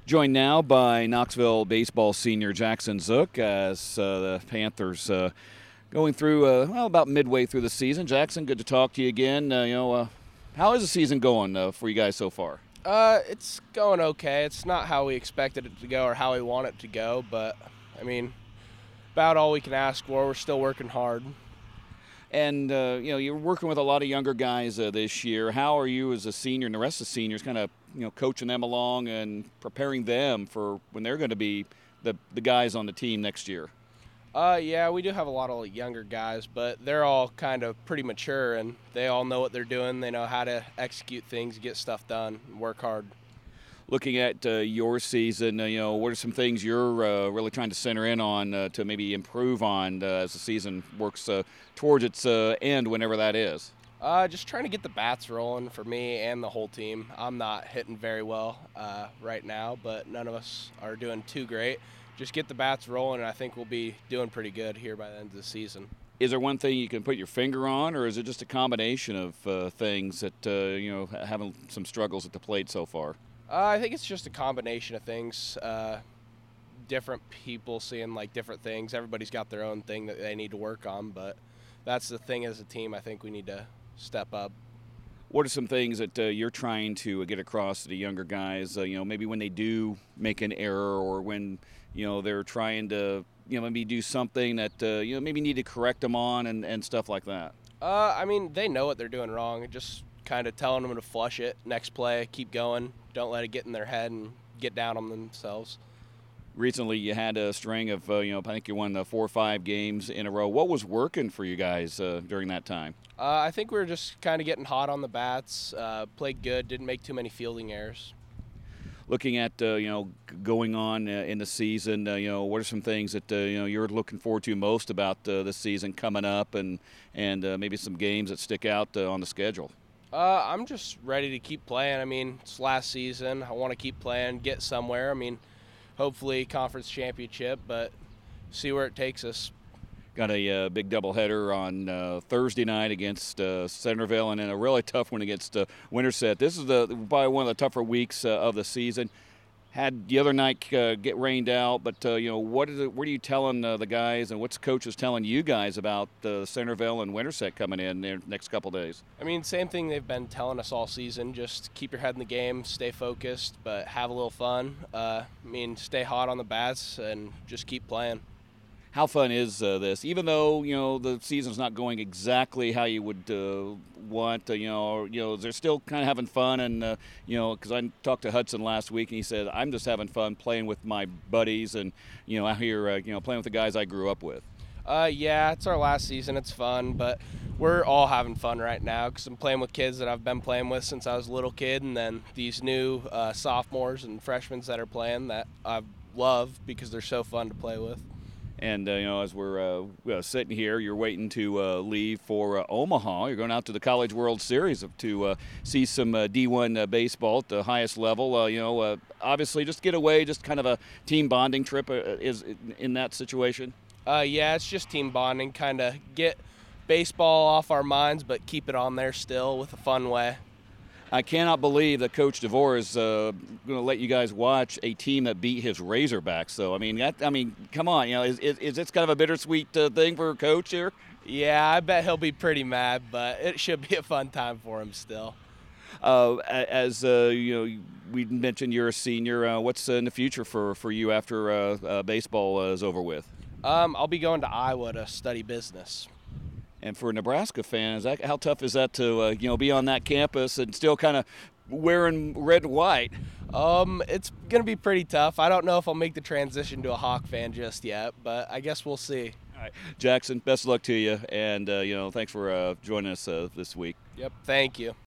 Joined now by Knoxville baseball senior Jackson Zook as the Panthers going through about midway through the season. Jackson, good to talk to you again. How is the season going for you guys so far? It's going okay. It's not how we expected it to go or how we want it to go, but I mean, about all we can ask for. We're still working hard. And you're working with a lot of younger guys this year. How are you as a senior and the rest of the seniors kind of coaching them along and preparing them for when they're going to be the guys on the team next year? Yeah, we do have a lot of younger guys, but they're all kind of pretty mature and they all know what they're doing. They know how to execute things, get stuff done, and work hard. Looking at your season, what are some things you're really trying to center in on to maybe improve on as the season works towards its end, whenever that is? Just trying to get the bats rolling for me and the whole team. I'm not hitting very well right now, but none of us are doing too great. Just get the bats rolling, and I think we'll be doing pretty good here by the end of the season. Is there one thing you can put your finger on, or is it just a combination of things that having some struggles at the plate so far? I think it's just a combination of things. Different people seeing different things. Everybody's got their own thing that they need to work on, but that's the thing as a team. I think we need to step up. What are some things that you're trying to get across to the younger guys? Maybe when they do make an error, or when they're trying to maybe do something that maybe need to correct them on and stuff like that. I mean, they know what they're doing wrong. Just kind of telling them to flush it. Next play, keep going. Don't let it get in their head and get down on themselves. Recently, you had a string of, I think you won 4 or 5 games in a row. What was working for you guys during that time? I think we were just kind of getting hot on the bats, played good, didn't make too many fielding errors. Looking at, going on in the season, what are some things that, you're looking forward to most about this season coming up, and maybe some games that stick out on the schedule? I'm just ready to keep playing. I mean, it's last season. I want to keep playing, get somewhere. I mean, hopefully conference championship, but see where it takes us. Got a big doubleheader on Thursday night against Centerville, and then a really tough one against Winterset. This is probably one of the tougher weeks of the season. Had the other night get rained out, but what are you telling the guys, and what's the coaches telling you guys about Centerville and Winterset coming in the next couple days? I mean, same thing they've been telling us all season. Just keep your head in the game, stay focused, but have a little fun. Stay hot on the bats and just keep playing. How fun is this? Even though the season's not going exactly how you would want, they're still kind of having fun, and because I talked to Hudson last week, and he said, "I'm just having fun playing with my buddies, and out here, playing with the guys I grew up with." Yeah, it's our last season. It's fun, but we're all having fun right now because I'm playing with kids that I've been playing with since I was a little kid, and then these new sophomores and freshmen that are playing that I love because they're so fun to play with. And, as we're sitting here, you're waiting to leave for Omaha. You're going out to the College World Series to see some D1 baseball at the highest level. Obviously, just get away, just kind of a team bonding trip is in that situation. Yeah, it's just team bonding, kind of get baseball off our minds, but keep it on there still with a fun way. I cannot believe that Coach DeVore is going to let you guys watch a team that beat his Razorbacks. So, come on, is this kind of a bittersweet thing for Coach here? Yeah, I bet he'll be pretty mad, but it should be a fun time for him still. We mentioned you're a senior. What's in the future for you after baseball is over with? I'll be going to Iowa to study business. And for a Nebraska fan, how tough is that to be on that campus and still kind of wearing red and white? It's going to be pretty tough. I don't know if I'll make the transition to a Hawk fan just yet, but I guess we'll see. All right, Jackson, best of luck to you, and thanks for joining us this week. Yep, thank you.